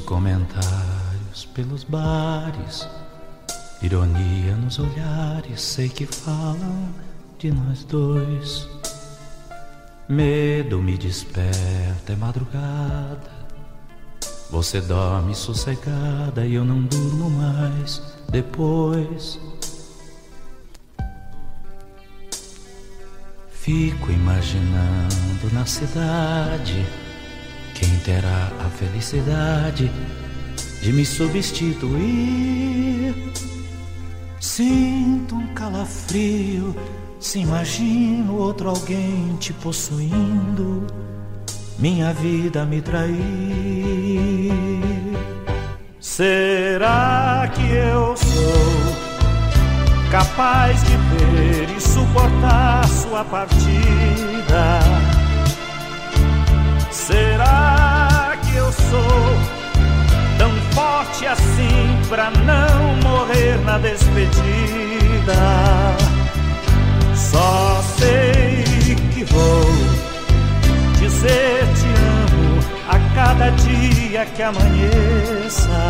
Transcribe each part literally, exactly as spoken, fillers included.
comentários pelos bares, ironia nos olhares, sei que falam de nós dois. Medo me desperta, é madrugada, você dorme sossegada e eu não durmo mais depois. Fico imaginando na cidade quem terá a felicidade de me substituir. Sinto um calafrio, se imagino outro alguém te possuindo, minha vida me trair. Será que eu sou capaz de ver e suportar sua partida? Será que eu sou tão forte assim pra não morrer na despedida? Só sei que vou dizer te amo a cada dia que amanheça.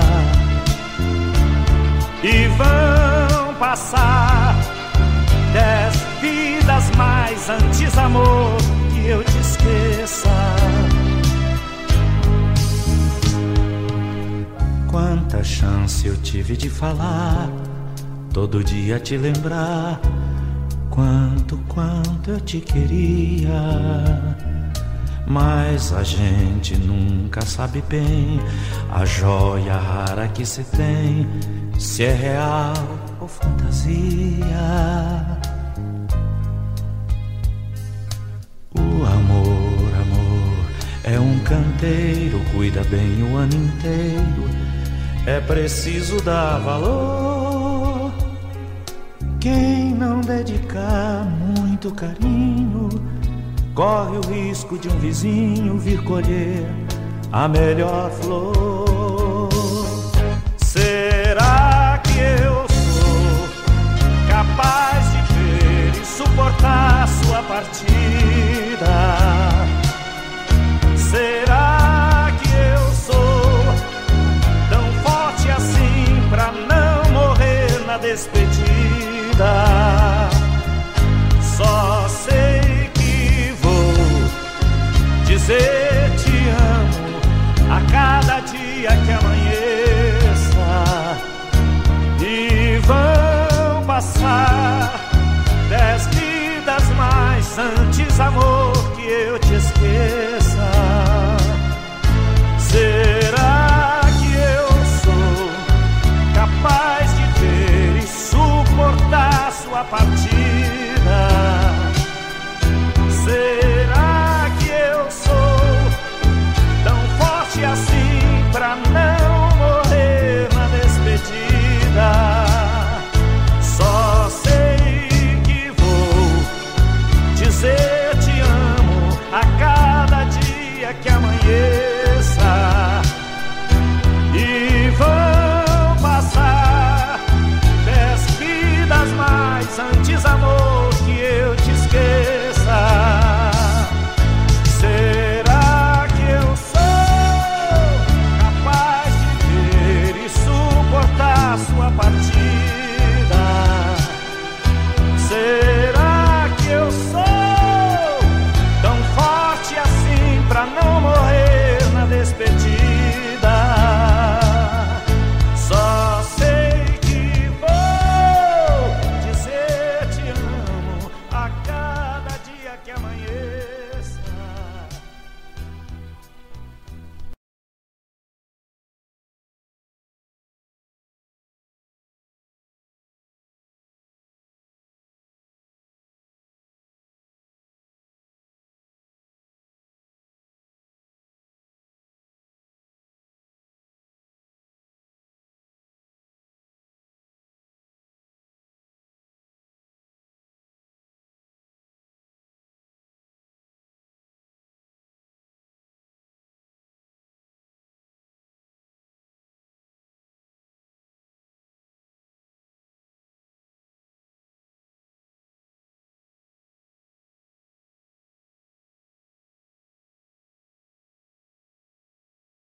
E vão passar dez vidas mais antes, amor, que eu te esqueça. Quanta chance eu tive de falar, todo dia te lembrar quanto, quanto eu te queria. Mas a gente nunca sabe bem a joia rara que se tem, se é real ou fantasia. O amor, amor, é um canteiro, cuida bem o ano inteiro, é preciso dar valor. Quem não dedicar muito carinho corre o risco de um vizinho vir colher a melhor flor. Será que eu sou capaz de ver e suportar sua partida? Será que eu sou tão forte assim pra não morrer na despedida? Só sei que vou dizer te amo a cada dia que amanheça. E vão passar dez vidas mais antes, amor,